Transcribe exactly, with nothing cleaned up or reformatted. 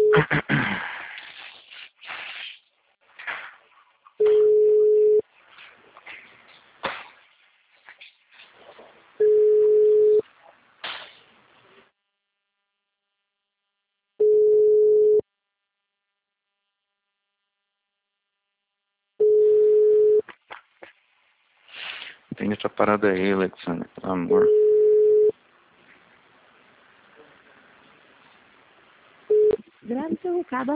Tem essa parada aí, Alexandre, pelo amor. Grave seu recado